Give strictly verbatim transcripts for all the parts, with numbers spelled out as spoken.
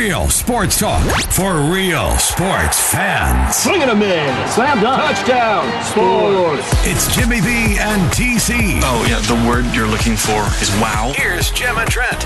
Real sports talk for real sports fans. Swing and a miss. Slam dunk. Touchdown. Sports. It's Jimmy B and T C. Oh, yeah, the word you're looking for is wow. Here's Jim and Trent.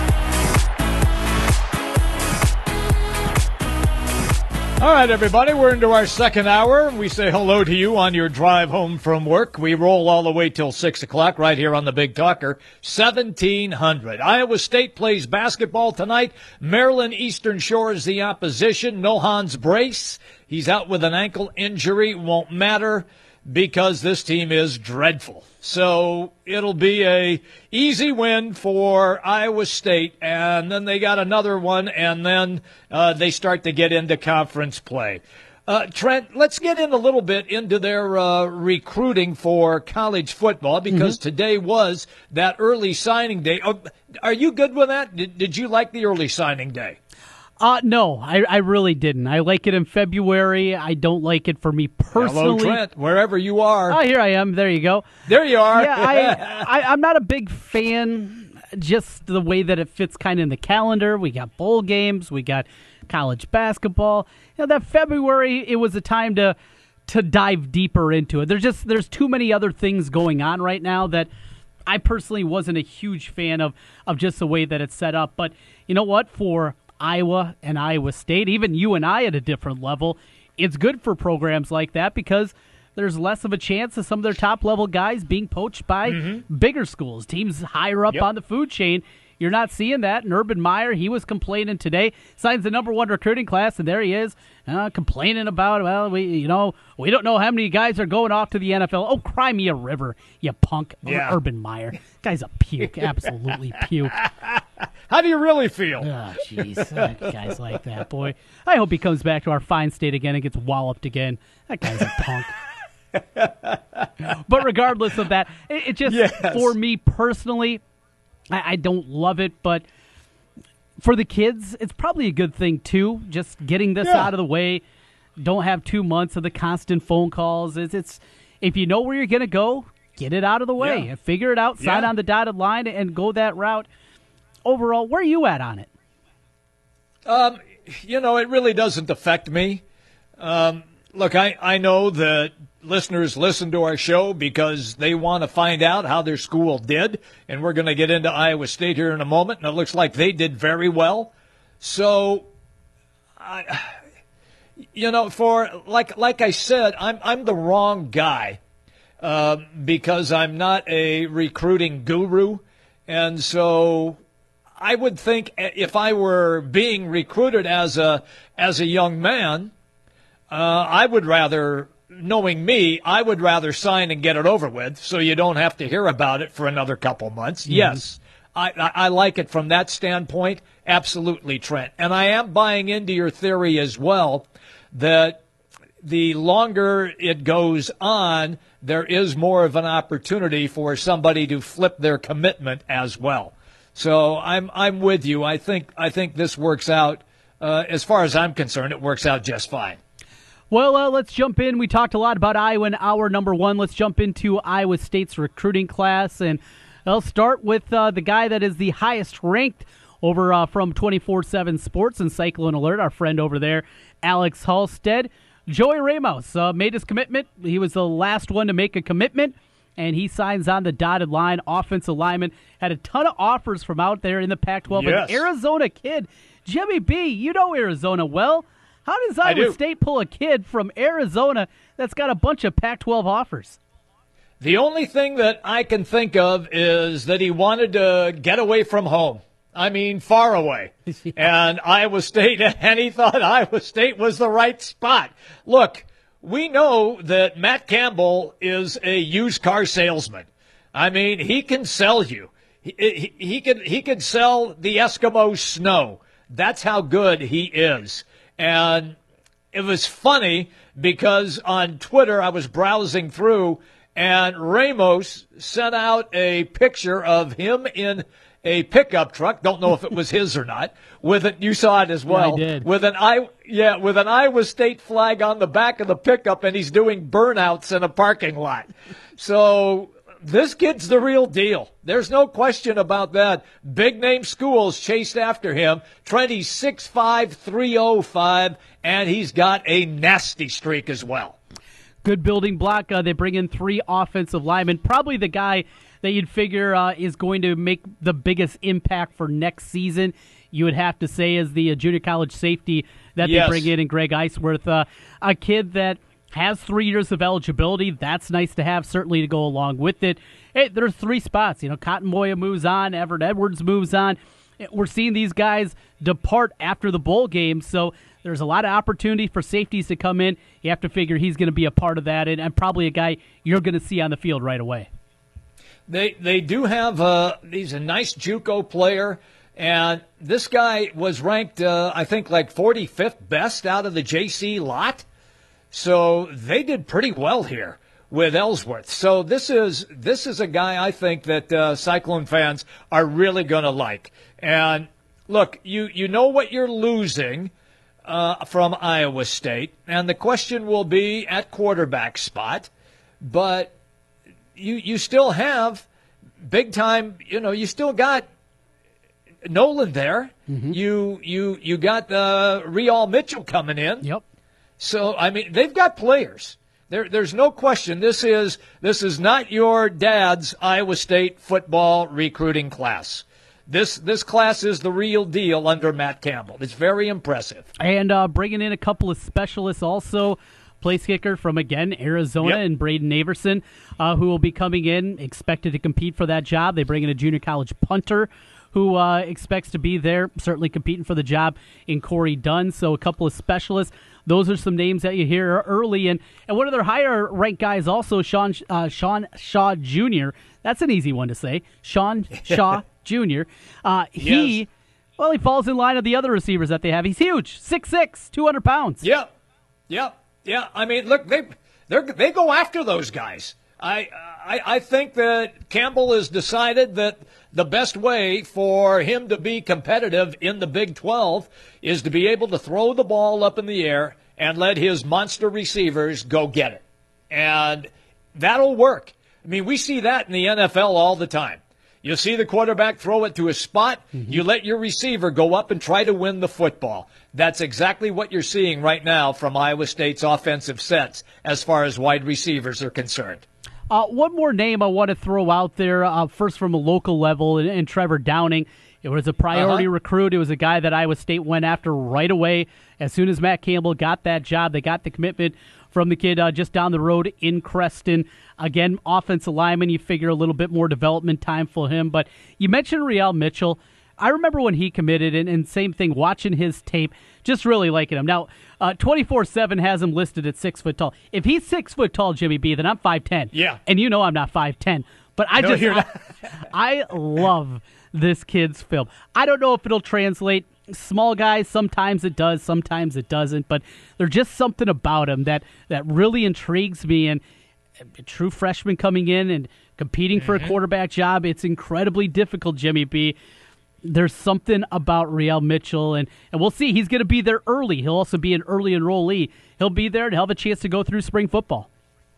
All right, everybody, we're into our second hour. We say hello to you on your drive home from work. We roll all the way till six o'clock right here on the Big Talker, seventeen hundred. Iowa State plays basketball tonight. Maryland Eastern Shore is the opposition. No Hans Brace. He's out with an ankle injury. Won't matter because this team is dreadful. So it'll be a easy win for Iowa State, and then they got another one, and then uh, they start to get into conference play. Uh, Trent, let's get in a little bit into their uh, recruiting for college football because mm-hmm. today was that early signing day. Oh, are you good with that? Did, did you like the early signing day? Uh, no, I, I really didn't. I like it in February. I don't like it for me personally. Hello, Trent, wherever you are. Oh, here I am. There you go. There you are. Yeah, I, I, I'm not a big fan, just the way that it fits kind of in the calendar. We got bowl games. We got college basketball. You know, that February, it was a time to to dive deeper into it. There's just there's too many other things going on right now that I personally wasn't a huge fan of, of just the way that it's set up. But you know what? For Iowa and Iowa State, even you and I at a different level, it's good for programs like that because there's less of a chance of some of their top-level guys being poached by mm-hmm. bigger schools, teams higher up yep. on the food chain. You're not seeing that. And Urban Meyer, he was complaining today, signs the number one recruiting class, and there he is uh, complaining about, well, we you know, we don't know how many guys are going off to the N F L. Oh, cry me a river, you punk, yeah. Urban Meyer. Guy's a puke, absolutely puke. How do you really feel? Oh, jeez. Guys like that, boy. I hope he comes back to our fine state again and gets walloped again. That guy's a punk. But regardless of that, it, it just, yes. for me personally, I, I don't love it, but for the kids, it's probably a good thing, too, just getting this yeah. out of the way. Don't have two months of the constant phone calls. It's, it's if you know where you're going to go, get it out of the way. Yeah. Figure it out, sign yeah. on the dotted line, and go that route. Overall, where are you at on it? Um, you know, it really doesn't affect me. Um, look, I, I know that listeners listen to our show because they want to find out how their school did, and we're going to get into Iowa State here in a moment, and it looks like they did very well. So, I, you know, for like like I said, I'm I'm the wrong guy uh, because I'm not a recruiting guru, and so I would think if I were being recruited as a as a young man, uh, I would rather, knowing me, I would rather sign and get it over with so you don't have to hear about it for another couple months. Mm-hmm. Yes, I, I, I like it from that standpoint. Absolutely, Trent. And I am buying into your theory as well that the longer it goes on, there is more of an opportunity for somebody to flip their commitment as well. So I'm I'm with you. I think I think this works out. Uh, as far as I'm concerned, it works out just fine. Well, uh, let's jump in. We talked a lot about Iowa in hour number one. Let's jump into Iowa State's recruiting class, and I'll start with uh, the guy that is the highest ranked over uh, from twenty-four seven Sports and Cyclone Alert, our friend over there, Alex Halstead. Joey Ramos uh, made his commitment. He was the last one to make a commitment, and he signs on the dotted line. Offensive lineman, had a ton of offers from out there in the Pac twelve. Yes. An Arizona kid. Jimmy B, you know Arizona well. How does Iowa State pull a kid from Arizona that's got a bunch of Pac twelve offers? The only thing that I can think of is that he wanted to get away from home. I mean, far away. Yeah. And Iowa State, and he thought Iowa State was the right spot. Look, we know that Matt Campbell is a used car salesman. I mean, he can sell you. He, he, he can he can sell the Eskimo snow. That's how good he is. And it was funny because on Twitter I was browsing through, and Ramos sent out a picture of him in a pickup truck. Don't know if it was his or not. With it, you saw it as well. Yeah, I did. With an I, yeah, with an Iowa State flag on the back of the pickup, and he's doing burnouts in a parking lot. So This kid's the real deal. There's no question about that. Big name schools chased after him. Trendy's six five, three oh five, and he's got a nasty streak as well. Good building block. Uh, they bring in three offensive linemen. Probably the guy that you'd figure uh, is going to make the biggest impact for next season, you would have to say, is the uh, junior college safety that Yes. they bring in in Greg Eisworth. Uh, a kid that has three years of eligibility. That's nice to have, certainly to go along with it. Hey, there's three spots. You know, Cotton Moya moves on. Everett Edwards moves on. We're seeing these guys depart after the bowl game, so there's a lot of opportunity for safeties to come in. You have to figure he's going to be a part of that, and, and probably a guy you're going to see on the field right away. They they do have uh, he's a nice JUCO player, and this guy was ranked uh, I think like forty-fifth best out of the J C lot. So they did pretty well here with Ellsworth. So this is this is a guy I think that uh, Cyclone fans are really going to like. And look, you you know what you're losing uh, from Iowa State, and the question will be at quarterback spot, but you you still have big time. You know, you still got Nolan there. Mm-hmm. You you you got uh, Real Mitchell coming in. Yep. So I mean, they've got players. There, there's no question. This is this is not your dad's Iowa State football recruiting class. This this class is the real deal under Matt Campbell. It's very impressive. And uh, bringing in a couple of specialists also. Place kicker from, again, Arizona, Yep. and Braden Averson, uh, who will be coming in, expected to compete for that job. They bring in a junior college punter who uh, expects to be there, certainly competing for the job in Corey Dunn. So a couple of specialists. Those are some names that you hear early. And, and one of their higher-ranked guys also, Sean, uh, Sean Shaw Junior That's an easy one to say. Sean Shaw Junior Uh, he, Yes. well, he falls in line of the other receivers that they have. He's huge, six six, two hundred pounds. Yep, yep, yeah. I mean, look, they they they go after those guys. I, I I think that Campbell has decided that the best way for him to be competitive in the Big twelve is to be able to throw the ball up in the air and let his monster receivers go get it. And that'll work. I mean, we see that in the N F L all the time. You see the quarterback throw it to a spot, mm-hmm. you let your receiver go up and try to win the football. That's exactly what you're seeing right now from Iowa State's offensive sets as far as wide receivers are concerned. Uh, one more name I want to throw out there, uh, first from a local level, and, and Trevor Downing. It was a priority uh-huh. recruit. It was a guy that Iowa State went after right away. As soon as Matt Campbell got that job, they got the commitment from the kid uh, just down the road in Creston. Again, offensive lineman, you figure a little bit more development time for him. But you mentioned Real Mitchell. I remember when he committed, and, and same thing, watching his tape, just really liking him. Now, uh, twenty-four seven has him listed at six foot tall. If he's six foot tall, Jimmy B, then I'm five ten. Yeah. And you know I'm not five ten. But I No, just, you're I, not. I love this kid's film. I don't know if it'll translate. Small guys, sometimes it does, sometimes it doesn't. But there's just something about him that, that really intrigues me. And a true freshman coming in and competing for mm-hmm. a quarterback job, it's incredibly difficult, Jimmy B. There's something about Real Mitchell, and, and we'll see. He's going to be there early. He'll also be an early enrollee. He'll be there and he'll have a chance to go through spring football.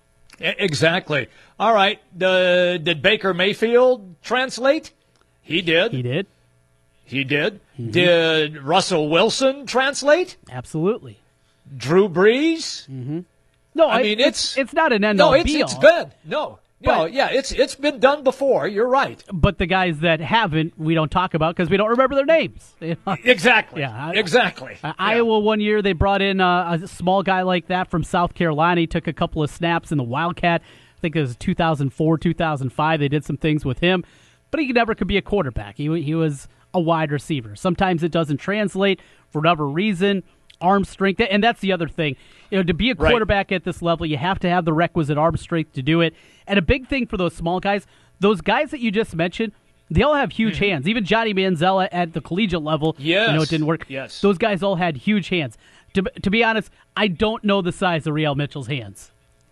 Exactly. All right. Uh, did Baker Mayfield translate? He did. He did. He did. Mm-hmm. Did Russell Wilson translate? Absolutely. Drew Brees? Mm-hmm. No, I it, mean, it's, it's it's not an end no, all it's, be it's all. been. No. No, But- yeah, it's it's been done before. You're right. But the guys that haven't, we don't talk about because we don't remember their names. You know? Exactly. Yeah, I- exactly. Uh, Yeah. Iowa one year, they brought in uh, a small guy like that from South Carolina. He took a couple of snaps in the Wildcat. I think it was two thousand four, two thousand five. They did some things with him. But he never could be a quarterback. He, he was a wide receiver. Sometimes it doesn't translate for whatever reason. Arm strength, and that's the other thing. You know, to be a quarterback right. at this level, you have to have the requisite arm strength to do it. And a big thing for those small guys, those guys that you just mentioned, they all have huge mm-hmm. hands. Even Johnny Manziel at the collegiate level, yes. you know, it didn't work. Yes. Those guys all had huge hands. To, to be honest, I don't know the size of Real Mitchell's hands.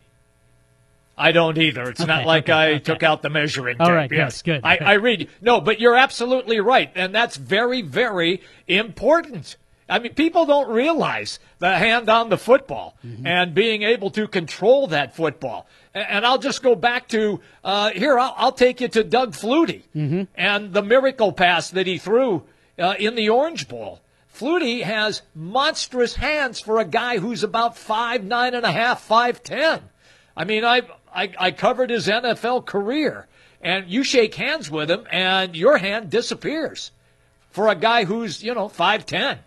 I don't either. It's okay, not like okay, I okay. took out the measuring tape. All right, yes, good. good I, good. I read. No, but you're absolutely right, and that's very, very important. I mean, people don't realize the hand on the football mm-hmm. and being able to control that football. And, and I'll just go back to, uh, here, I'll, I'll take you to Doug Flutie mm-hmm. and the miracle pass that he threw uh, in the Orange Bowl. Flutie has monstrous hands for a guy who's about five nine and a half, five ten. I mean, I, I I covered his N F L career, and you shake hands with him, and your hand disappears for a guy who's, you know, five ten.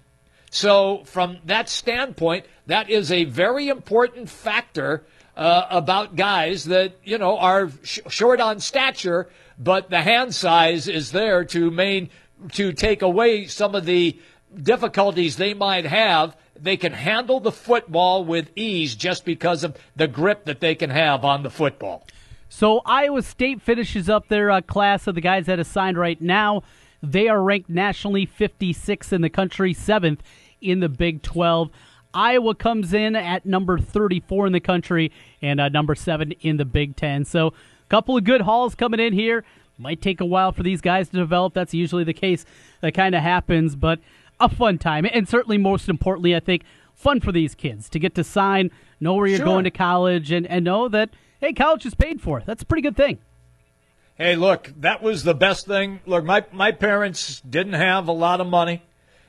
So from that standpoint, that is a very important factor uh, about guys that, you know, are sh- short on stature, but the hand size is there to main to take away some of the difficulties they might have. They can handle the football with ease just because of the grip that they can have on the football. So Iowa State finishes up their uh, class of the guys that are signed right now. They are ranked nationally fifty-sixth in the country, seventh in the Big twelve. Iowa comes in at number thirty-four in the country and uh, number seven in the Big ten. So a couple of good hauls coming in here. Might take a while for these guys to develop. That's usually the case. That kind of happens, but a fun time. And certainly, most importantly, I think, fun for these kids to get to sign, know where you're sure. going to college, and, and know that, hey, college is paid for. That's a pretty good thing. Hey, look, that was the best thing. Look, my, my parents didn't have a lot of money,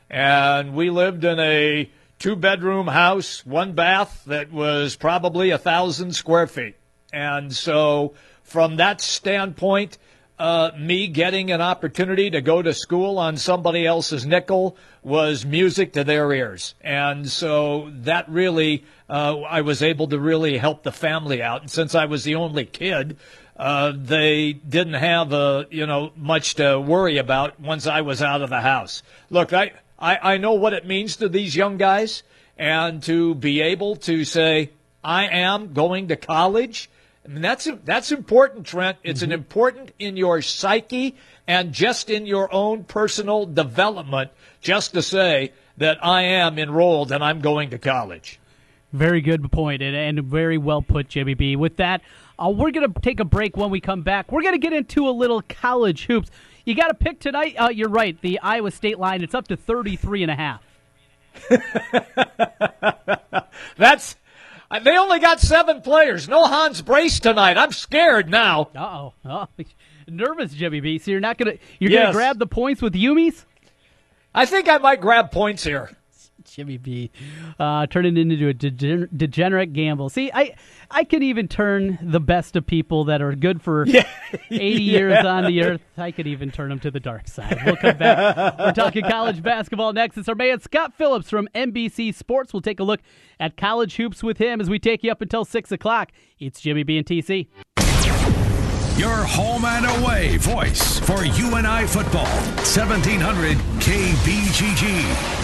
and we lived in a two-bedroom house, one bath that was probably a thousand square feet. And so from that standpoint, Uh, me getting an opportunity to go to school on somebody else's nickel was music to their ears. And so that really, uh, I was able to really help the family out. And since I was the only kid, uh, they didn't have, uh, you know, much to worry about once I was out of the house. Look, I, I, I know what it means to these young guys, and to be able to say, I am going to college. I mean, that's that's important, Trent. It's mm-hmm. an important in your psyche and just in your own personal development, just to say that I am enrolled and I'm going to college. Very good point, and, and very well put, Jimmy B. With that, uh, we're going to take a break. When we come back, we're going to get into a little college hoops. You got to pick tonight. Uh, you're right. The Iowa State line, it's up to thirty-three and a half. That's... They only got seven players. No Hans Brace tonight. I'm scared now. Uh-oh. Oh, nervous, Jimmy B. So you're not gonna you're yes. gonna grab the points with Yumis? I think I might grab points here. Jimmy B. Uh, turning into a degen- degenerate gamble. See, I I could even turn the best of people that are good for yeah. eighty yeah. years on the earth. I could even turn them to the dark side. We'll come back. We're talking college basketball next. It's our man Scott Phillips from N B C Sports. We'll take a look at college hoops with him as we take you up until six o'clock. It's Jimmy B and T C. Your home and away voice for U N I football. seventeen hundred K B G G.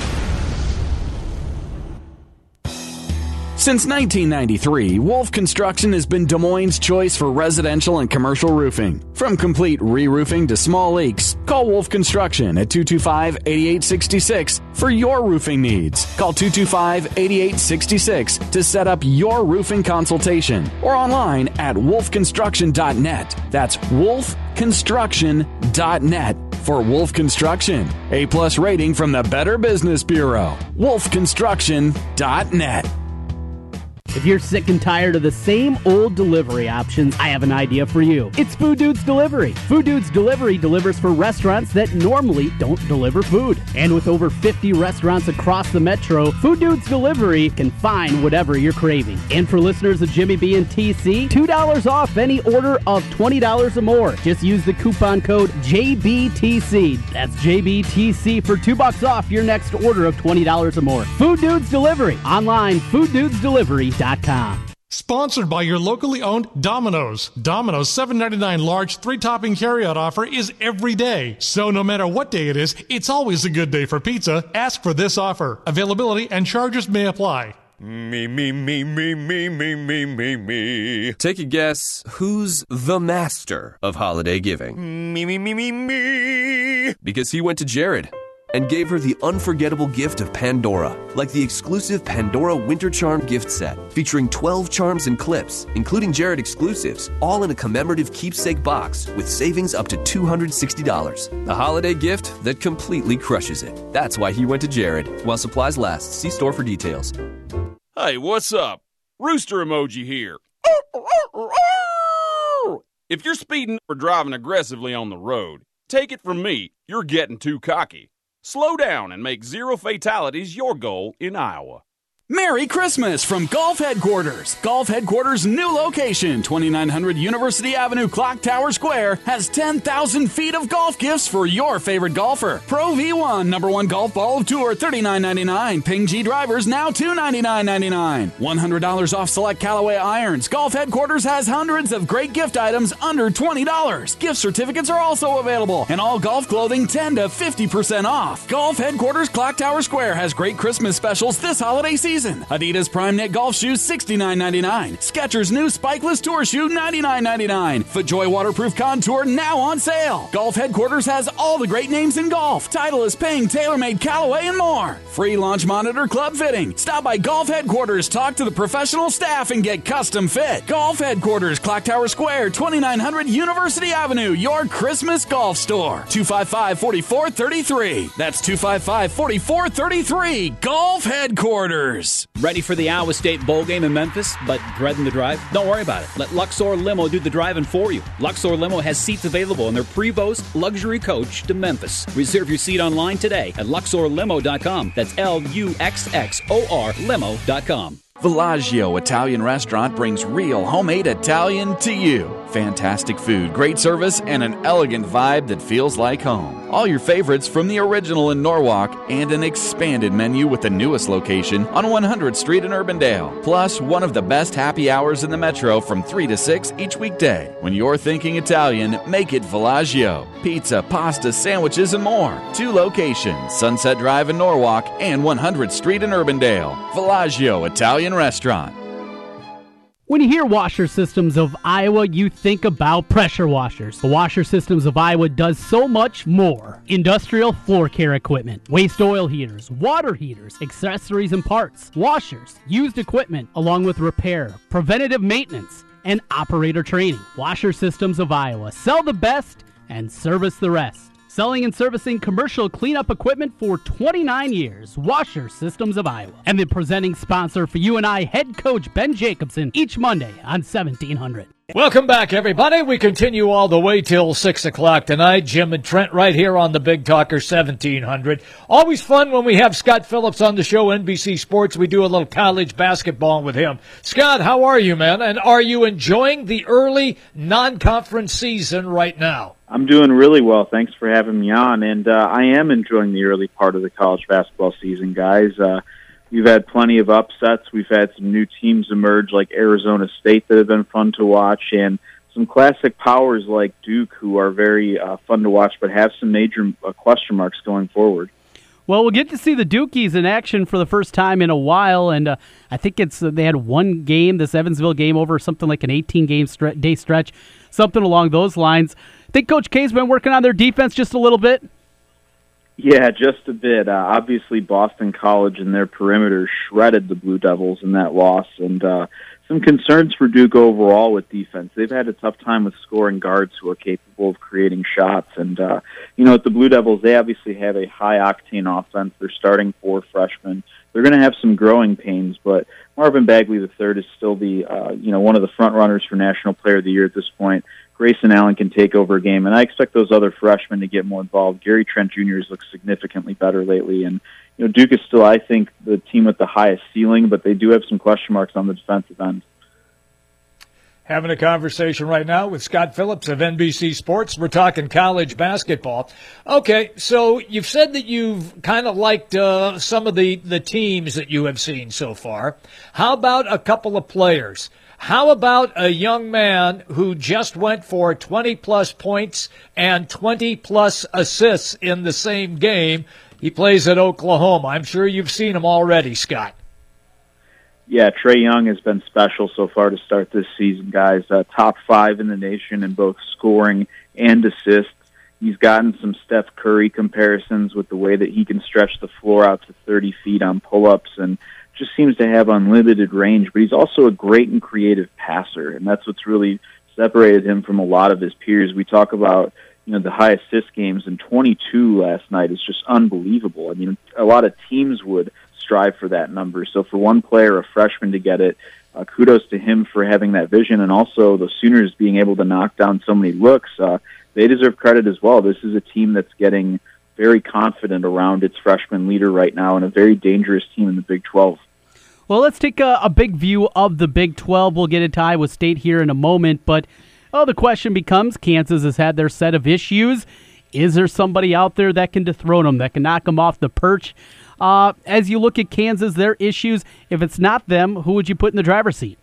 Since nineteen ninety-three, Wolf Construction has been Des Moines' choice for residential and commercial roofing. From complete re-roofing to small leaks, call Wolf Construction at two two five, eight eight six six for your roofing needs. Call two two five, eight eight six six to set up your roofing consultation or online at wolf construction dot net. That's wolf construction dot net for Wolf Construction. A-plus rating from the Better Business Bureau. wolf construction dot net. If you're sick and tired of the same old delivery options, I have an idea for you. It's Food Dudes Delivery. Food Dudes Delivery delivers for restaurants that normally don't deliver food. And with over fifty restaurants across the metro, Food Dudes Delivery can find whatever you're craving. And for listeners of Jimmy B and T C, two dollars off any order of twenty dollars or more. Just use the coupon code J B T C. That's J B T C for two bucks off your next order of twenty dollars or more. Food Dudes Delivery. Online, food dudes delivery dot com. Sponsored by your locally owned Domino's. Domino's seven ninety-nine large three-topping carryout offer is every day. So no matter what day it is, it's always a good day for pizza. Ask for this offer. Availability and charges may apply. Me, me, me, me, me, me, me, me, me. Take a guess, who's the master of holiday giving? Me, me, me, me, me. Because he went to Jared. and gave her the unforgettable gift of Pandora, like the exclusive Pandora Winter Charm gift set, featuring twelve charms and clips, including Jared exclusives, all in a commemorative keepsake box with savings up to two hundred sixty dollars. A holiday gift that completely crushes it. That's why he went to Jared. While supplies last, see store for details. Hey, what's up? Rooster emoji here. If you're speeding or driving aggressively on the road, take it from me, you're getting too cocky. Slow down and make zero fatalities your goal in Iowa. Merry Christmas from Golf Headquarters. Golf Headquarters' new location, twenty-nine hundred University Avenue, Clock Tower Square, has ten thousand feet of golf gifts for your favorite golfer. Pro V one, number one golf ball of tour, thirty-nine ninety-nine. Ping G drivers, now two ninety-nine ninety-nine. one hundred dollars off select Callaway irons. Golf Headquarters has hundreds of great gift items under twenty dollars. Gift certificates are also available. And all golf clothing ten to fifty percent off. Golf Headquarters, Clock Tower Square has great Christmas specials this holiday season. Adidas Prime Knit Golf Shoes sixty-nine ninety-nine. Skechers new Spikeless Tour Shoe ninety-nine ninety-nine. FootJoy Waterproof Contour now on sale. Golf Headquarters has all the great names in golf. Titleist, Ping, TaylorMade, Callaway, and more. Free launch monitor club fitting. Stop by Golf Headquarters, talk to the professional staff, and get custom fit. Golf Headquarters, Clock Tower Square, twenty-nine hundred University Avenue, your Christmas golf store. two five five, four four three three. That's two five five, four four three three. Golf Headquarters. Ready for the Iowa State bowl game in Memphis, but dreading the drive? Don't worry about it. Let Luxor Limo do the driving for you. Luxor Limo has seats available in their Prevost luxury coach to Memphis. Reserve your seat online today at luxor limo dot com. That's L U X X O R limo dot com. Villaggio Italian Restaurant brings real homemade Italian to you. Fantastic food, great service, and an elegant vibe that feels like home. All your favorites from the original in Norwalk and an expanded menu with the newest location on one hundredth Street in Urbandale. Plus, one of the best happy hours in the metro from three to six each weekday. When you're thinking Italian, make it Villaggio. Pizza, pasta, sandwiches, and more. Two locations, Sunset Drive in Norwalk and one hundredth Street in Urbandale. Villaggio Italian Restaurant. When you hear Washer Systems of Iowa, you think about pressure washers. The Washer Systems of Iowa does so much more. Industrial floor care equipment, waste oil heaters, water heaters, accessories and parts, washers, used equipment, along with repair, preventative maintenance, and operator training. Washer Systems of Iowa. Sell the best and service the rest. Selling and servicing commercial cleanup equipment for twenty-nine years. Washer Systems of Iowa. And the presenting sponsor for you and I, head coach Ben Jacobson, each Monday on seventeen hundred. Welcome back, everybody. We continue all the way till six o'clock tonight. Jim and Trent right here on the Big Talker seventeen hundred. Always fun when we have Scott Phillips on the show, N B C Sports. We do a little college basketball with him. Scott, how are you, man? And are you enjoying the early non-conference season right now? I'm doing really well. Thanks for having me on. And uh, I am enjoying the early part of the college basketball season, guys. Uh, we've had plenty of upsets. We've had some new teams emerge like Arizona State that have been fun to watch, and some classic powers like Duke who are very uh, fun to watch but have some major uh, question marks going forward. Well, we'll get to see the Dukies in action for the first time in a while, and uh, I think it's uh, they had one game, this Evansville game, over something like an eighteen-game stre- day stretch, something along those lines. I think Coach K's been working on their defense just a little bit. Yeah, just a bit. Uh, obviously, Boston College and their perimeter shredded the Blue Devils in that loss, and uh, some concerns for Duke overall with defense. They've had a tough time with scoring guards who are capable of creating shots. And, uh, you know, at the Blue Devils, they obviously have a high-octane offense. They're starting four freshmen. They're going to have some growing pains, but Marvin Bagley the third is still the, uh, you know, one of the front runners for National Player of the Year at this point. Grayson Allen can take over a game, and I expect those other freshmen to get more involved. Gary Trent Junior has looked significantly better lately, and you know Duke is still, I think, the team with the highest ceiling, but they do have some question marks on the defensive end. Having a conversation right now with Scott Phillips of N B C Sports. We're talking college basketball. Okay, so you've said that you've kind of liked uh, some of the, the teams that you have seen so far. How about a couple of players? How about a young man who just went for twenty-plus points and twenty-plus assists in the same game? He plays at Oklahoma. I'm sure you've seen him already, Scott. Yeah, Trae Young has been special so far to start this season, guys. Uh, top five in the nation in both scoring and assists. He's gotten some Steph Curry comparisons with the way that he can stretch the floor out to thirty feet on pull-ups and just seems to have unlimited range. But he's also a great and creative passer, and that's what's really separated him from a lot of his peers. We talk about, you know, the high assist games, and twenty-two last night is just unbelievable. I mean, a lot of teams would strive for that number. So for one player, a freshman, to get it, uh, kudos to him for having that vision, and also the Sooners being able to knock down so many looks. Uh, they deserve credit as well. This is a team that's getting very confident around its freshman leader right now, and a very dangerous team in the Big twelve. Well, let's take a, a big view of the Big twelve. We'll get into Iowa State here in a moment, but oh, the question becomes, Kansas has had their set of issues. Is there somebody out there that can dethrone them, that can knock them off the perch? Uh, as you look at Kansas, their issues, if it's not them, who would you put in the driver's seat?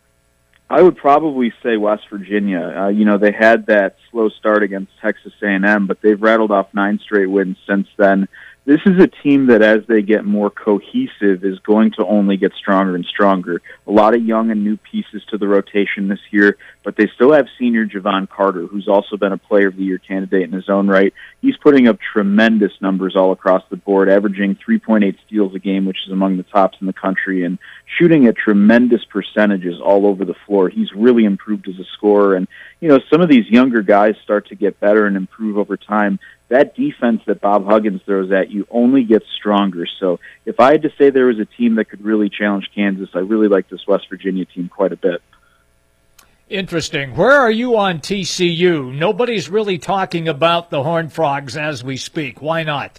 I would probably say West Virginia. Uh, you know, they had that slow start against Texas A and M, but they've rattled off nine straight wins since then. This is a team that, as they get more cohesive, is going to only get stronger and stronger. A lot of young and new pieces to the rotation this year, but they still have senior Javon Carter, who's also been a Player of the Year candidate in his own right. He's putting up tremendous numbers all across the board, averaging three point eight steals a game, which is among the tops in the country, and shooting at tremendous percentages all over the floor. He's really improved as a scorer, and you know, some of these younger guys start to get better and improve over time. That defense that Bob Huggins throws at you only gets stronger. So if I had to say there was a team that could really challenge Kansas, I really like this West Virginia team quite a bit. Interesting. Where are you on T C U? Nobody's really talking about the Horned Frogs as we speak. Why not?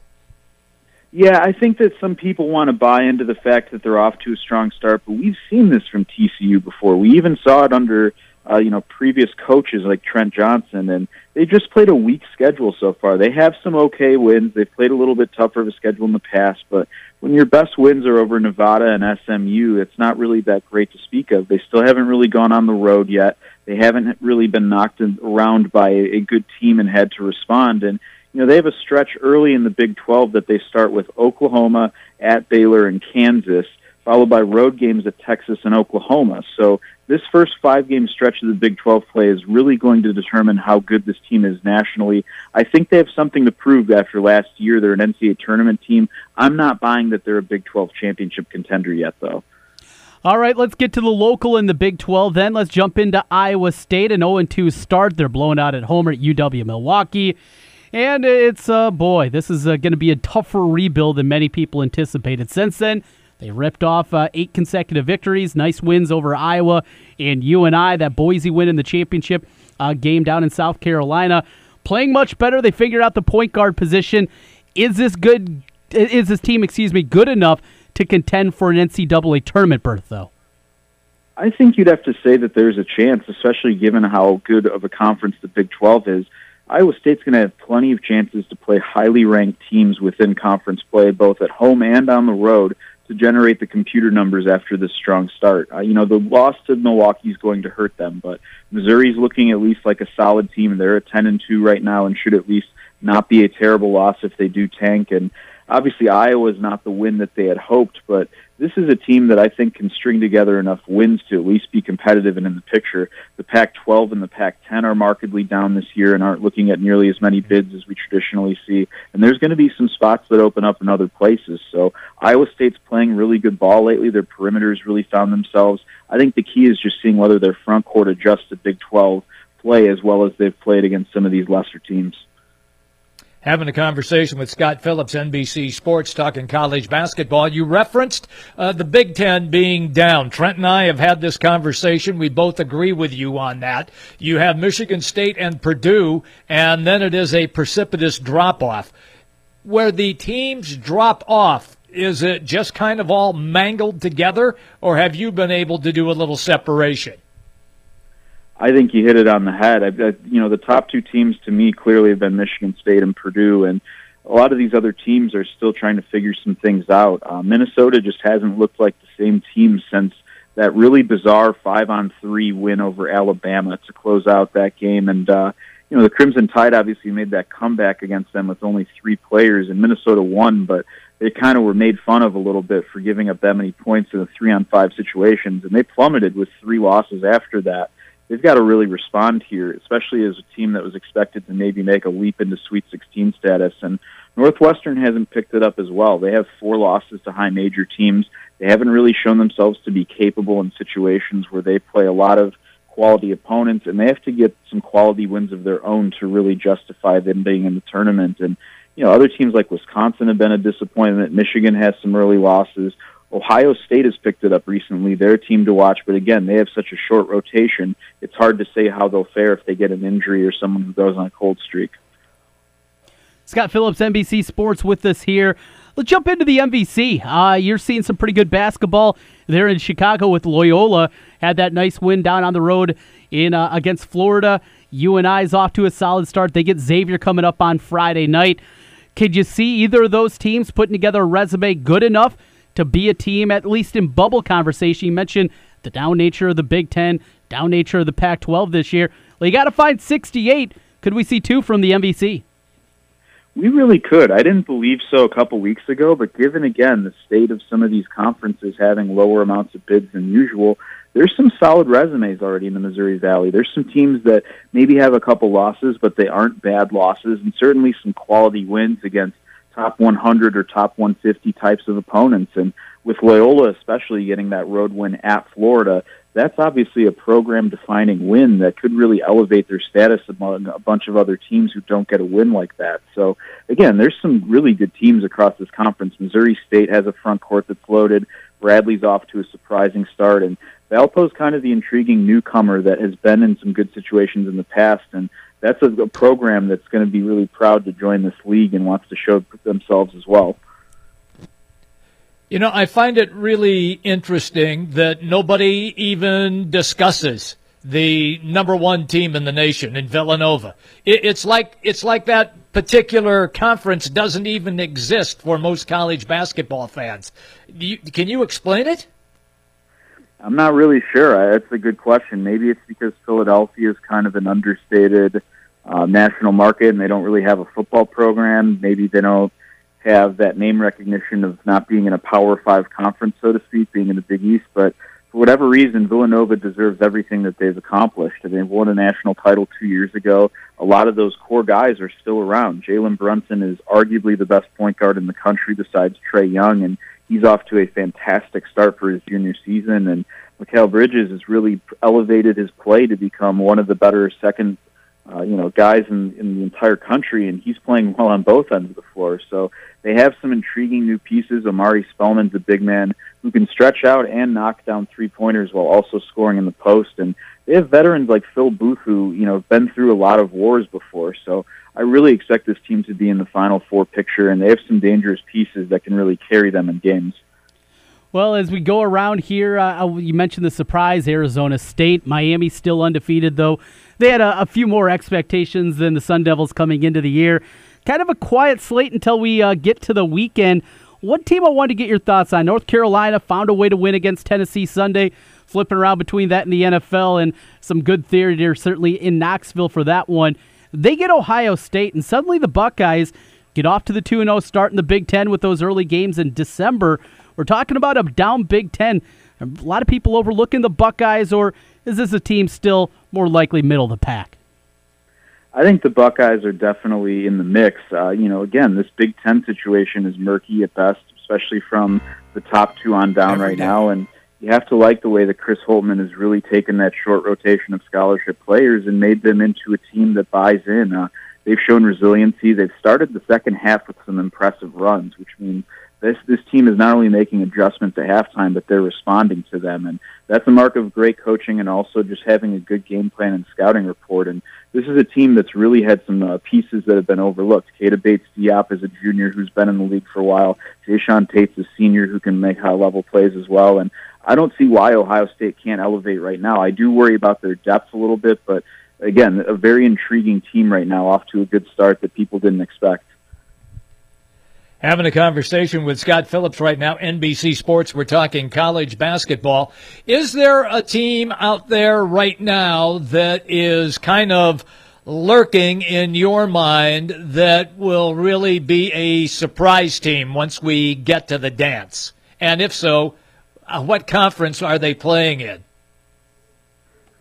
Yeah, I think that some people want to buy into the fact that they're off to a strong start, but we've seen this from T C U before. We even saw it under Uh, you know, previous coaches like Trent Johnson, and they just played a weak schedule so far. They have some okay wins. They've played a little bit tougher of a schedule in the past, but when your best wins are over Nevada and S M U, it's not really that great to speak of. They still haven't really gone on the road yet. They haven't really been knocked around by a good team and had to respond. And, you know, they have a stretch early in the Big twelve that they start with Oklahoma, at Baylor, and Kansas, followed by road games at Texas and Oklahoma. So this first five-game stretch of the Big twelve play is really going to determine how good this team is nationally. I think they have something to prove after last year. They're an N C double A tournament team. I'm not buying that they're a Big twelve championship contender yet, though. All right, let's get to the local in the Big twelve then. Let's jump into Iowa State, an oh and two start. They're blown out at home at U W-Milwaukee. And it's, uh, boy, this is uh, going to be a tougher rebuild than many people anticipated. Since then, they ripped off uh, eight consecutive victories, nice wins over Iowa and U N I, that Boise win in the championship uh, game down in South Carolina. Playing much better. They figured out the point guard position. Is this good? Is this team, excuse me, good enough to contend for an N C double A tournament berth, though? I think you'd have to say that there's a chance, especially given how good of a conference the Big twelve is. Iowa State's going to have plenty of chances to play highly ranked teams within conference play, both at home and on the road, to generate the computer numbers after this strong start. Uh, you know, the loss to Milwaukee is going to hurt them, but Missouri's looking at least like a solid team. They're at ten and two right now and should at least not be a terrible loss if they do tank. And obviously Iowa's not the win that they had hoped, but this is a team that I think can string together enough wins to at least be competitive and in the picture. The Pac twelve and the Pac ten are markedly down this year and aren't looking at nearly as many bids as we traditionally see. And there's going to be some spots that open up in other places. So Iowa State's playing really good ball lately. Their perimeters really found themselves. I think the key is just seeing whether their front court adjusts to Big twelve play as well as they've played against some of these lesser teams. Having a conversation with Scott Phillips, N B C Sports, talking college basketball. You referenced uh, the Big Ten being down. Trent and I have had this conversation. We both agree with you on that. You have Michigan State and Purdue, and then it is a precipitous drop-off. Where the teams drop off, is it just kind of all mangled together, or have you been able to do a little separation? I think you hit it on the head. I, I, you know, the top two teams to me clearly have been Michigan State and Purdue, and a lot of these other teams are still trying to figure some things out. Uh, Minnesota just hasn't looked like the same team since that really bizarre five-on-three win over Alabama to close out that game. And, uh, you know, the Crimson Tide obviously made that comeback against them with only three players, and Minnesota won, but they kind of were made fun of a little bit for giving up that many points in the three-on-five situations, and they plummeted with three losses after that. they've got to really respond here, especially as a team that was expected to maybe make a leap into Sweet sixteen status. And Northwestern hasn't picked it up as well. They have four losses to high major teams. They haven't really shown themselves to be capable in situations where they play a lot of quality opponents, and they have to get some quality wins of their own to really justify them being in the tournament. And, you know, other teams like Wisconsin have been a disappointment. Michigan has some early losses. Ohio State has picked it up recently. They're a team to watch, but again, they have such a short rotation. It's hard to say how they'll fare if they get an injury or someone who goes on a cold streak. Scott Phillips, N B C Sports, with us here. Let's jump into the M V C. Uh, you're seeing some pretty good basketball there in Chicago with Loyola. Had that nice win down on the road in uh, against Florida. U N I's off to a solid start. They get Xavier coming up on Friday night. Could you see either of those teams putting together a resume good enough to be a team, at least in bubble conversation? You mentioned the down nature of the Big Ten, down nature of the Pac twelve this year. Well, you got to find sixty-eight. Could we see two from the M V C? We really could. I didn't believe so a couple weeks ago, but given, again, the state of some of these conferences having lower amounts of bids than usual, there's some solid resumes already in the Missouri Valley. There's some teams that maybe have a couple losses, but they aren't bad losses, and certainly some quality wins against top one hundred or top one fifty types of opponents. And with Loyola especially getting that road win at Florida, that's obviously a program-defining win that could really elevate their status among a bunch of other teams who don't get a win like that. So, again, there's some really good teams across this conference. Missouri State has a front court that's loaded. Bradley's off to a surprising start. And Valpo's kind of the intriguing newcomer that has been in some good situations in the past. And that's a, a program that's going to be really proud to join this league and wants to show themselves as well. You know, I find it really interesting that nobody even discusses the number one team in the nation in Villanova. It, it's like it's like that particular conference doesn't even exist for most college basketball fans. Do you, can you explain it? I'm not really sure. That's a good question. Maybe it's because Philadelphia is kind of an understated uh, national market, and they don't really have a football program. Maybe they don't have that name recognition of not being in a Power Five conference, so to speak, being in the Big East. But for whatever reason, Villanova deserves everything that they've accomplished. They've won a national title two years ago. A lot of those core guys are still around. Jalen Brunson is arguably the best point guard in the country besides Trae Young, and he's off to a fantastic start for his junior season. And Mikal Bridges has really elevated his play to become one of the better second Uh, you know, guys in, in the entire country, and he's playing well on both ends of the floor. So they have some intriguing new pieces. Amari Spellman's a big man who can stretch out and knock down three-pointers while also scoring in the post. And they have veterans like Phil Booth who, you know, have been through a lot of wars before. So I really expect this team to be in the Final Four picture, and they have some dangerous pieces that can really carry them in games. Well, as we go around here, uh, you mentioned the surprise, Arizona State. Miami's still undefeated, though. They had a, a few more expectations than the Sun Devils coming into the year. Kind of a quiet slate until we uh, get to the weekend. One team I wanted to get your thoughts on. North Carolina found a way to win against Tennessee Sunday, flipping around between that and the N F L, and some good theory there, certainly in Knoxville for that one. They get Ohio State, and suddenly the Buckeyes get off to the two and oh start in the Big Ten with those early games in December. We're talking about a down Big Ten. A lot of people overlooking the Buckeyes, or is this a team still more likely middle of the pack? I think the Buckeyes are definitely in the mix. Uh, you know, again, this Big Ten situation is murky at best, especially from the top two on down Every right day. now. And you have to like the way that Chris Holtman has really taken that short rotation of scholarship players and made them into a team that buys in. Uh, they've shown resiliency. They've started the second half with some impressive runs, which means This this team is not only making adjustments at halftime, but they're responding to them. And that's a mark of great coaching and also just having a good game plan and scouting report. And this is a team that's really had some uh, pieces that have been overlooked. Keita Bates-Diop is a junior who's been in the league for a while. Jayshawn Tate's a senior who can make high-level plays as well. And I don't see why Ohio State can't elevate right now. I do worry about their depth a little bit, but again, a very intriguing team right now, off to a good start that people didn't expect. Having a conversation with Scott Phillips right now, N B C Sports. We're talking college basketball. Is there a team out there right now that is kind of lurking in your mind that will really be a surprise team once we get to the dance? And if so, uh, what conference are they playing in?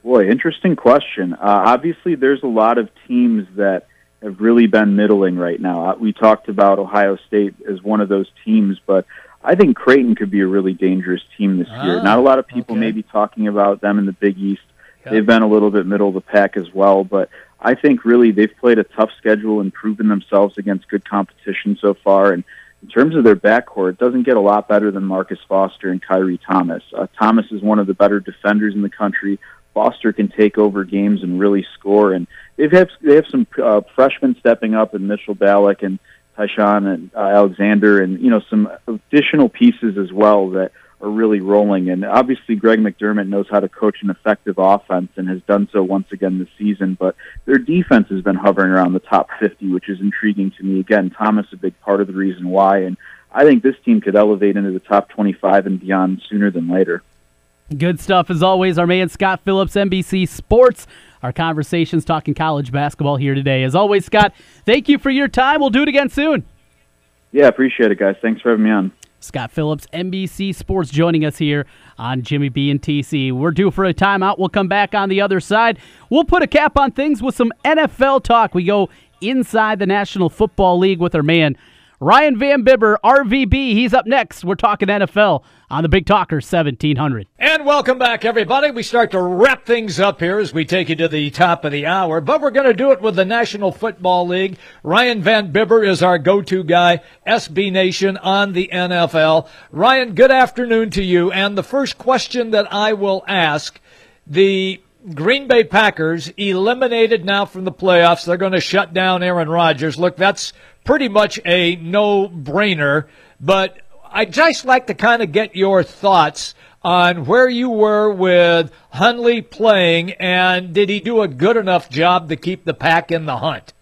Boy, interesting question. Uh, obviously, there's a lot of teams that have really been middling right now. Uh, we talked about Ohio State as one of those teams, but I think Creighton could be a really dangerous team this Ah, year. Not a lot of people okay. may be talking about them in the Big East. Yep. They've been a little bit middle of the pack as well, but I think really they've played a tough schedule and proven themselves against good competition so far. And in terms of their backcourt, it doesn't get a lot better than Marcus Foster and Kyrie Thomas. Uh, Thomas is one of the better defenders in the country. Foster can take over games and really score, and they've had, they have some uh, freshmen stepping up in Mitchell Ballack and Tyshawn and uh, Alexander, and you know some additional pieces as well that are really rolling. And obviously, Greg McDermott knows how to coach an effective offense and has done so once again this season. But their defense has been hovering around the top fifty, which is intriguing to me. Again, Thomas a big part of the reason why, and I think this team could elevate into the top twenty-five and beyond sooner than later. Good stuff as always. Our man Scott Phillips, N B C Sports. Our conversations talking college basketball here today. As always, Scott, thank you for your time. We'll do it again soon. Yeah, appreciate it, guys. Thanks for having me on. Scott Phillips, N B C Sports, joining us here on Jimmy B and T C. We're due for a timeout. We'll come back on the other side. We'll put a cap on things with some N F L talk. We go inside the National Football League with our man Ryan Van Bibber, R V B. He's up next. We're talking N F L on the Big Talker seventeen hundred. And welcome back, everybody. We start to wrap things up here as we take you to the top of the hour, but we're going to do it with the National Football League. Ryan Van Bibber is our go-to guy, S B Nation on the N F L. Ryan, good afternoon to you. And the first question that I will ask, the Green Bay Packers eliminated now from the playoffs. They're going to shut down Aaron Rodgers. Look, that's pretty much a no-brainer, but I'd just like to kind of get your thoughts on where you were with Hundley playing, and did he do a good enough job to keep the Pack in the hunt?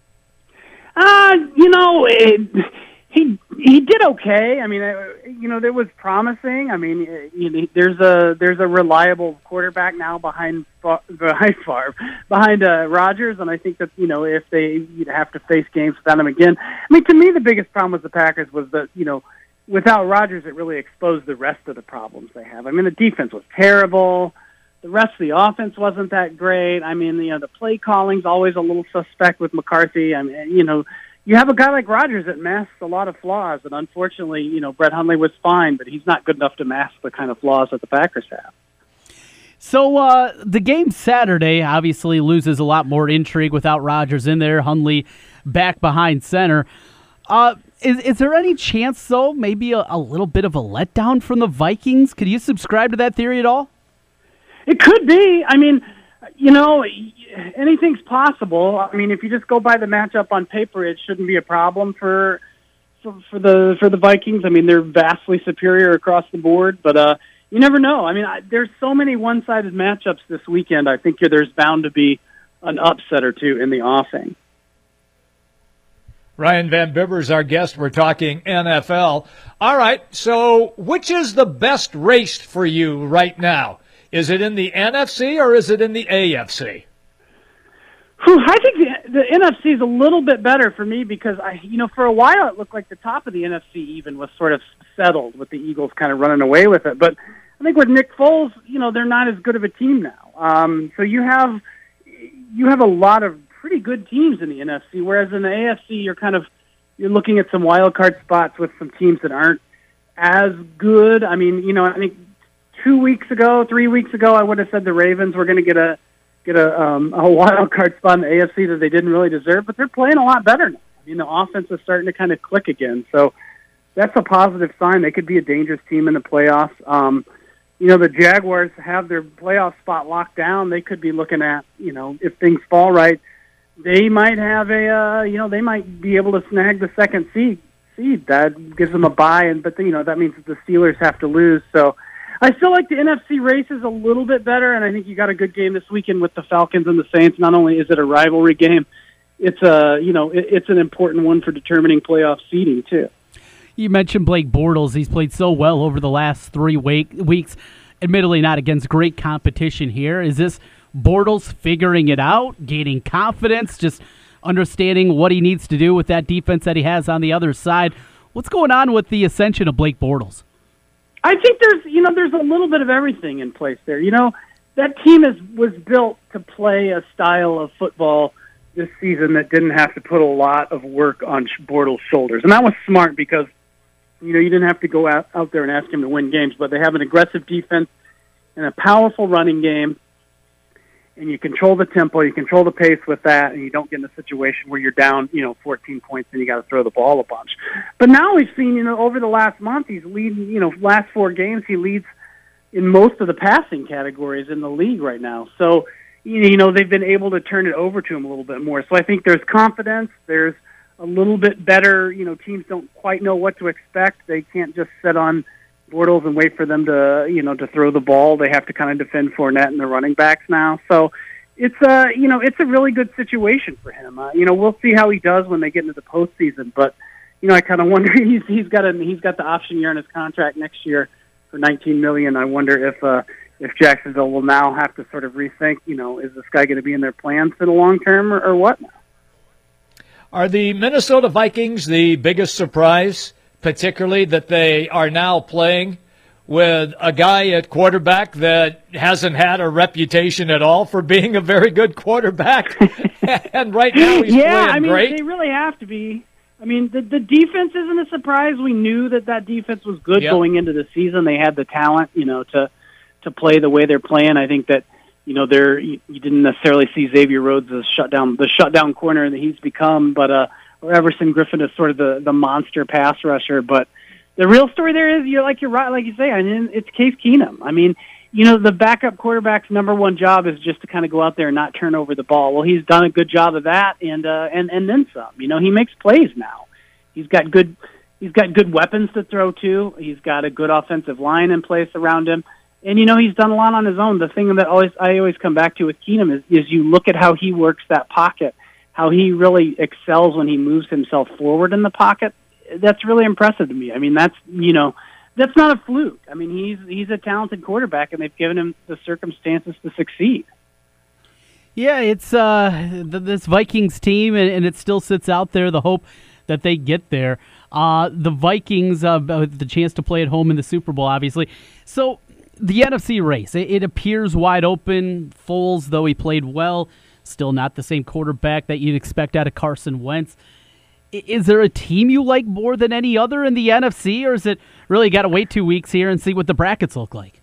Uh, you know, it, he he did okay. I mean, uh, you know, there was promising. I mean, uh, you know, there's a there's a reliable quarterback now behind behind Favre, behind uh, Rodgers, and I think that you know if they you'd have to face games without him again. I mean, to me, the biggest problem with the Packers was that you know without Rodgers, it really exposed the rest of the problems they have. I mean, the defense was terrible. The rest of the offense wasn't that great. I mean, you know, the play calling's always a little suspect with McCarthy. I mean, you know, you have a guy like Rodgers that masks a lot of flaws, and unfortunately, you know, Brett Hundley was fine, but he's not good enough to mask the kind of flaws that the Packers have. So uh, the game Saturday obviously loses a lot more intrigue without Rodgers in there, Hundley back behind center. Uh, is, is there any chance, though, maybe a, a little bit of a letdown from the Vikings? Could you subscribe to that theory at all? It could be. I mean, you know, anything's possible. I mean, if you just go by the matchup on paper, it shouldn't be a problem for for, for the for the Vikings. I mean, they're vastly superior across the board, but uh, you never know. I mean, I, there's so many one-sided matchups this weekend. I think there's bound to be an upset or two in the offing. Ryan Van Bibber is our guest. We're talking N F L. All right, so which is the best race for you right now? Is it in the N F C or is it in the A F C? Whew, I think the, the N F C is a little bit better for me because, I, you know, for a while it looked like the top of the N F C even was sort of settled with the Eagles kind of running away with it. But I think with Nick Foles, you know, they're not as good of a team now. Um, so you have you have a lot of pretty good teams in the N F C, whereas in the A F C you're kind of you're looking at some wild card spots with some teams that aren't as good. I mean, you know, I think two weeks ago, three weeks ago, I would have said the Ravens were going to get a get a um, a wild card spot in the A F C that they didn't really deserve, but they're playing a lot better now. I mean, the offense is starting to kind of click again, so that's a positive sign. They could be a dangerous team in the playoffs. Um, you know, the Jaguars have their playoff spot locked down. They could be looking at, you know, if things fall right, they might have a, uh, you know, they might be able to snag the second seed. Seed that gives them a bye, and but you know that means that the Steelers have to lose. So I feel like the N F C race is a little bit better, and I think you got a good game this weekend with the Falcons and the Saints. Not only is it a rivalry game, it's a you know it, it's an important one for determining playoff seeding too. You mentioned Blake Bortles. He's played so well over the last three week, weeks. Admittedly, not against great competition here. Is this Bortles figuring it out, gaining confidence, just understanding what he needs to do with that defense that he has on the other side? What's going on with the ascension of Blake Bortles? I think there's, you know, there's a little bit of everything in place there. You know, that team is was built to play a style of football this season that didn't have to put a lot of work on Bortles' shoulders. And that was smart because, you know, you didn't have to go out, out there and ask him to win games, but they have an aggressive defense and a powerful running game, and you control the tempo, you control the pace with that, and you don't get in a situation where you're down, you know, fourteen points and you got to throw the ball a bunch. But now we've seen, you know, over the last month, he's leading, you know, last four games, he leads in most of the passing categories in the league right now. So, you know, they've been able to turn it over to him a little bit more. So I think there's confidence. There's a little bit better, you know, teams don't quite know what to expect. They can't just sit on Bortles and wait for them to, you know, to throw the ball. They have to kind of defend Fournette and the running backs now. So it's a, you know, it's a really good situation for him. Uh, you know, we'll see how he does when they get into the postseason. But, you know, I kind of wonder, he's, he's got a, he's got the option year on his contract next year for nineteen million dollars. I wonder if, uh, if Jacksonville will now have to sort of rethink, you know, is this guy going to be in their plans for the long term or, or what now? Are the Minnesota Vikings the biggest surprise, particularly that they are now playing with a guy at quarterback that hasn't had a reputation at all for being a very good quarterback? And right now he's yeah, playing I mean, great. They really have to be. I mean, the, the defense isn't a surprise. We knew that that defense was good Yep. going into the season. They had the talent, you know, to to play the way they're playing. I think that, you know, they're you, you didn't necessarily see Xavier Rhodes as shutdown the shutdown corner that he's become, but uh, or Everson Griffin is sort of the the monster pass rusher. But the real story there is, you're like you're right, like you say, I mean, it's Case Keenum. I mean, you know, the backup quarterback's number one job is just to kind of go out there and not turn over the ball. Well, he's done a good job of that, and uh, and and then some. You know, he makes plays now. He's got good. He's got good weapons to throw to. He's got a good offensive line in place around him, and you know he's done a lot on his own. The thing that always I always come back to with Keenum is is you look at how he works that pocket, how he really excels when he moves himself forward in the pocket. That's really impressive to me. I mean, that's you know. That's not a fluke. I mean, he's he's a talented quarterback, and they've given him the circumstances to succeed. Yeah, it's uh, th- this Vikings team, and, and it still sits out there, the hope that they get there. Uh, the Vikings, uh, the chance to play at home in the Super Bowl, obviously. So the N F C race, it, it appears wide open. Foles, though he played well, still not the same quarterback that you'd expect out of Carson Wentz. Is there a team you like more than any other in the N F C, or is it really got to wait two weeks here and see what the brackets look like?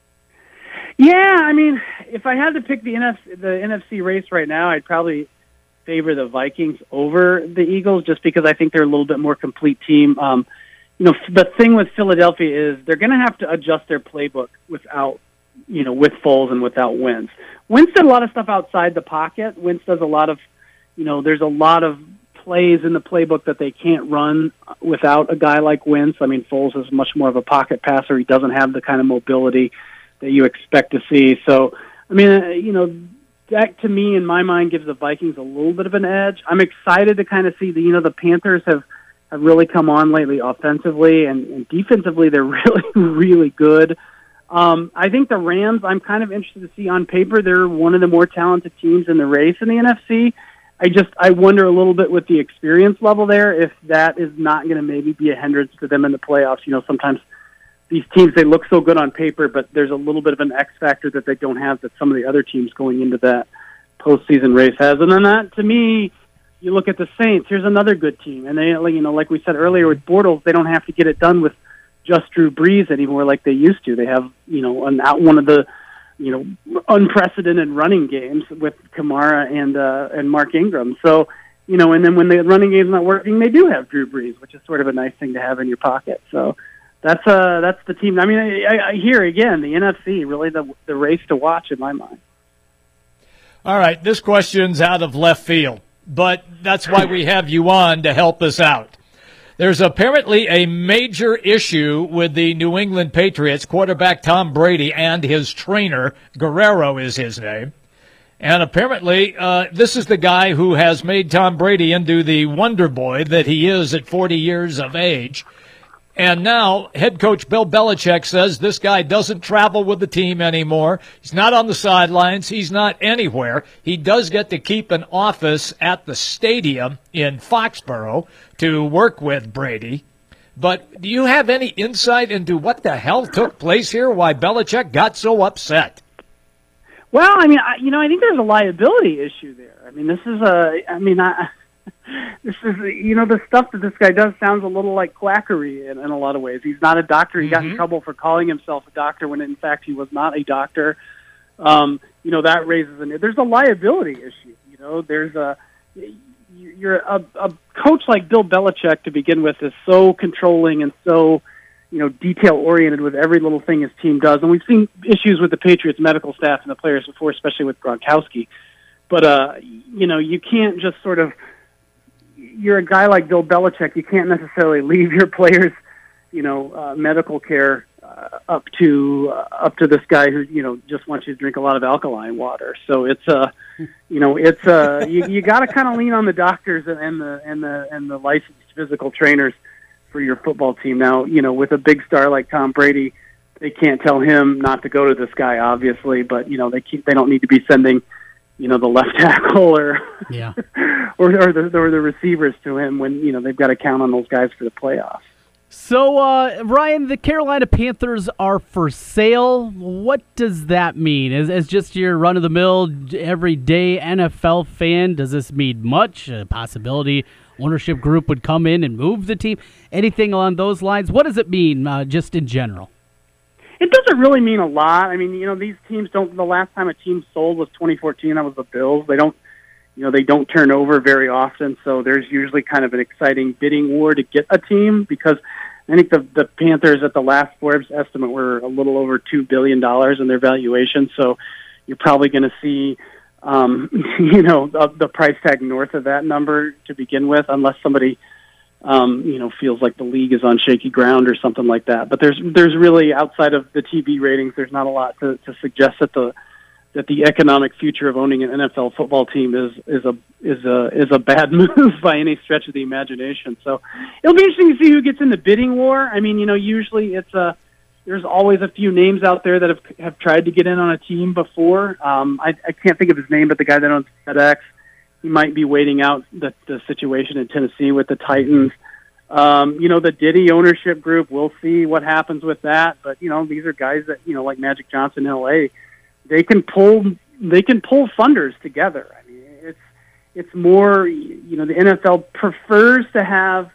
Yeah, I mean, if I had to pick the N F C, the N F C race right now, I'd probably favor the Vikings over the Eagles, just because I think they're a little bit more complete team. Um, you know, the thing with Philadelphia is they're going to have to adjust their playbook without, you know, with Foles and without Wentz. Wentz did a lot of stuff outside the pocket. Wentz does a lot of, you know, there's a lot of plays in the playbook that they can't run without a guy like Wentz. I mean, Foles is much more of a pocket passer. He doesn't have the kind of mobility that you expect to see. So, I mean, uh, you know, that to me, in my mind, gives the Vikings a little bit of an edge. I'm excited to kind of see the, you know, the Panthers have, have really come on lately offensively, and, and defensively they're really, really good. Um, I think the Rams, I'm kind of interested to see on paper. They're one of the more talented teams in the race in the N F C. I just I wonder a little bit with the experience level there if that is not going to maybe be a hindrance to them in the playoffs. You know, sometimes these teams, they look so good on paper, but there's a little bit of an X factor that they don't have that some of the other teams going into that postseason race has. And then that, to me, you look at the Saints. Here's another good team, and they, you know, like we said earlier with Bortles, they don't have to get it done with just Drew Brees anymore like they used to. They have, you know, an out one of the you know, unprecedented running games with Kamara and uh, and Mark Ingram. So, you know, and then when the running game's not working, they do have Drew Brees, which is sort of a nice thing to have in your pocket. So that's uh that's the team. I mean, I, I hear again the N F C really the the race to watch in my mind. All right, this question's out of left field, but that's why we have you on to help us out. There's apparently a major issue with the New England Patriots quarterback Tom Brady and his trainer, Guerrero is his name. And apparently uh, this is the guy who has made Tom Brady into the wonder boy that he is at forty years of age. And now head coach Bill Belichick says this guy doesn't travel with the team anymore. He's not on the sidelines. He's not anywhere. He does get to keep an office at the stadium in Foxborough to work with Brady. But do you have any insight into what the hell took place here, why Belichick got so upset? Well, I mean, I, you know, I think there's a liability issue there. I mean, this is a, I mean, I, this is, you know, the stuff that this guy does sounds a little like quackery in, in a lot of ways. He's not a doctor. He mm-hmm. got in trouble for calling himself a doctor when, in fact, he was not a doctor. Um, you know, that raises an, there's a liability issue. You know, there's a, you're a, a coach like Bill Belichick to begin with is so controlling and so, you know, detail-oriented with every little thing his team does. And we've seen issues with the Patriots medical staff and the players before, especially with Gronkowski. But, uh, you know, you can't just sort of, you're a guy like Bill Belichick, you can't necessarily leave your players, you know, uh, medical care uh, up to uh, up to this guy who, you know, just wants you to drink a lot of alkaline water. So it's, uh, you know, it's, uh, you, you got to kind of lean on the doctors and, and the and the and the licensed physical trainers for your football team. Now, you know, with a big star like Tom Brady, they can't tell him not to go to this guy, obviously, but, you know, they keep, they don't need to be sending, you know, the left tackle or, yeah. or, or, the, or the receivers to him when, you know, they've got to count on those guys for the playoffs. So, uh, Ryan, the Carolina Panthers are for sale. What does that mean? As, as just your run-of-the-mill, everyday N F L fan, does this mean much? A possibility ownership group would come in and move the team? Anything along those lines? What does it mean uh, just in general? It doesn't really mean a lot. I mean, you know, these teams don't, the last time a team sold was twenty fourteen. That was the Bills. They don't, you know, they don't turn over very often. So there's usually kind of an exciting bidding war to get a team because I think the, the Panthers at the last Forbes estimate were a little over two billion dollars in their valuation. So you're probably going to see, um, you know, the, the price tag north of that number to begin with, unless somebody, um, you know, feels like the league is on shaky ground or something like that. But there's there's really, outside of the T V ratings, there's not a lot to, to suggest that the that the economic future of owning an N F L football team is is a is a is a bad move by any stretch of the imagination. So it'll be interesting to see who gets in the bidding war. I mean, you know, usually it's a there's always a few names out there that have have tried to get in on a team before. Um, I, I can't think of his name, but the guy that owns FedEx, he might be waiting out the, the situation in Tennessee with the Titans. Um, you know, the Diddy ownership group, we'll see what happens with that. But, you know, these are guys that, you know, like Magic Johnson in L A, they can pull they can pull funders together. I mean, it's it's more, you know, the N F L prefers to have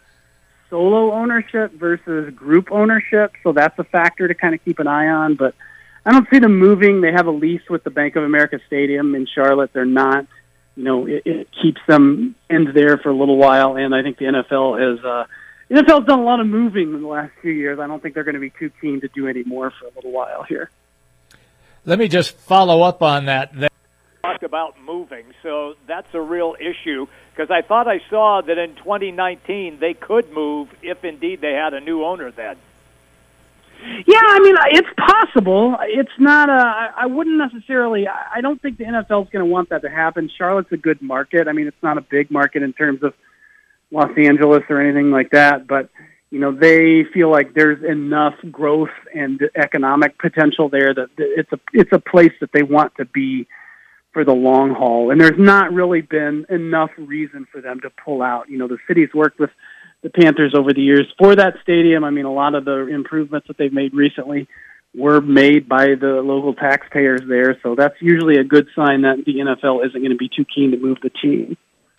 solo ownership versus group ownership, so that's a factor to kind of keep an eye on. But I don't see them moving. They have a lease with the Bank of America Stadium in Charlotte. They're not, you know, it, it keeps them in there for a little while, and I think the N F L is uh, the N F L's done a lot of moving in the last few years. I don't think they're going to be too keen to do any more for a little while here. Let me just follow up on that. Talked about moving, so that's a real issue, because I thought I saw that in twenty nineteen they could move if indeed they had a new owner then. Yeah, I mean, it's possible. It's not a, I wouldn't necessarily, I don't think the N F L is going to want that to happen. Charlotte's a good market. I mean, it's not a big market in terms of Los Angeles or anything like that, but you know, they feel like there's enough growth and economic potential there that it's a it's a place that they want to be for the long haul. And there's not really been enough reason for them to pull out. You know, the city's worked with the Panthers over the years for that stadium. I mean, a lot of the improvements that they've made recently were made by the local taxpayers there. So that's usually a good sign that the N F L isn't going to be too keen to move the team.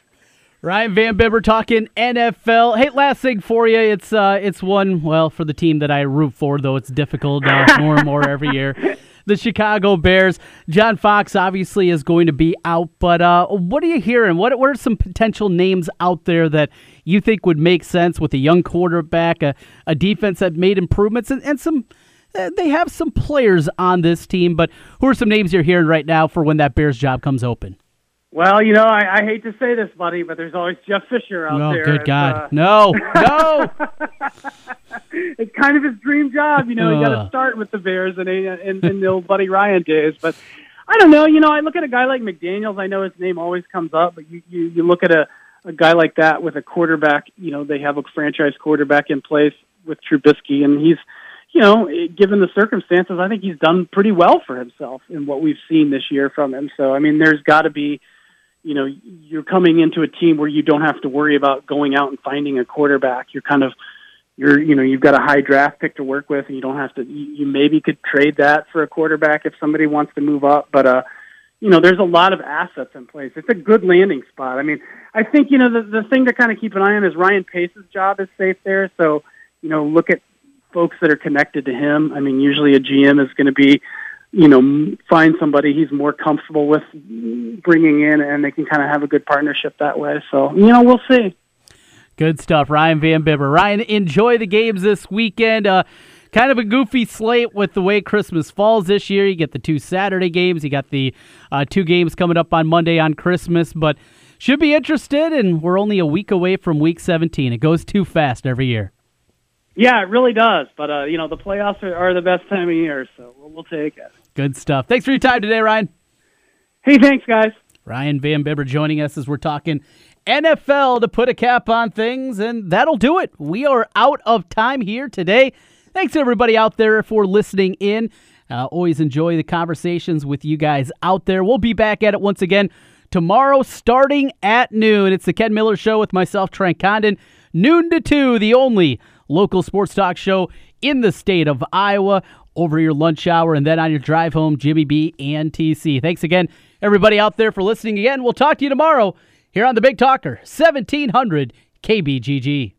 Ryan Van Bibber talking N F L. Hey, last thing for you. It's uh, it's one, well, for the team that I root for, though it's difficult uh, more and more every year. The Chicago Bears. John Fox obviously is going to be out, but uh, what are you hearing? What, what are some potential names out there that you think would make sense with a young quarterback, a, a defense that made improvements, and, and some uh, they have some players on this team, but who are some names you're hearing right now for when that Bears job comes open? Well, you know, I, I hate to say this, buddy, but there's always Jeff Fisher out oh, there. Oh, good and, God. Uh, no, no. It's kind of his dream job. You know, he got to start with the Bears in, in, in the old Buddy Ryan days. But I don't know. You know, I look at a guy like McDaniels. I know his name always comes up, but you, you, you look at a, a guy like that with a quarterback. You know, they have a franchise quarterback in place with Trubisky, and he's, you know, given the circumstances, I think he's done pretty well for himself in what we've seen this year from him. So, I mean, there's got to be, you know, you're coming into a team where you don't have to worry about going out and finding a quarterback. You're kind of, you're, you know, you've got a high draft pick to work with, and you don't have to, you, you maybe could trade that for a quarterback if somebody wants to move up. But, uh, you know, there's a lot of assets in place. It's a good landing spot. I mean, I think, you know, the, the thing to kind of keep an eye on is Ryan Pace's job is safe there. So, you know, look at folks that are connected to him. I mean, usually a G M is going to be, you know, find somebody he's more comfortable with bringing in, and they can kind of have a good partnership that way. So, you know, we'll see. Good stuff, Ryan Van Bibber. Ryan, enjoy the games this weekend. Uh, kind of a goofy slate with the way Christmas falls this year. You get the two Saturday games. You got the uh, two games coming up on Monday on Christmas, but should be interested, and we're only a week away from Week seventeen. It goes too fast every year. Yeah, it really does. But, uh, you know, the playoffs are, are the best time of year, so we'll, we'll take it. Good stuff. Thanks for your time today, Ryan. Hey, thanks, guys. Ryan Van Bibber joining us as we're talking N F L to put a cap on things, and that'll do it. We are out of time here today. Thanks, everybody out there, for listening in. Uh, always enjoy the conversations with you guys out there. We'll be back at it once again tomorrow starting at noon. It's the Ken Miller Show with myself, Trent Condon. Noon to two, the only local sports talk show in the state of Iowa. Over your lunch hour, and then on your drive home, Jimmy B and T C. Thanks again, everybody out there, for listening again. We'll talk to you tomorrow here on the Big Talker, seventeen hundred K B G G.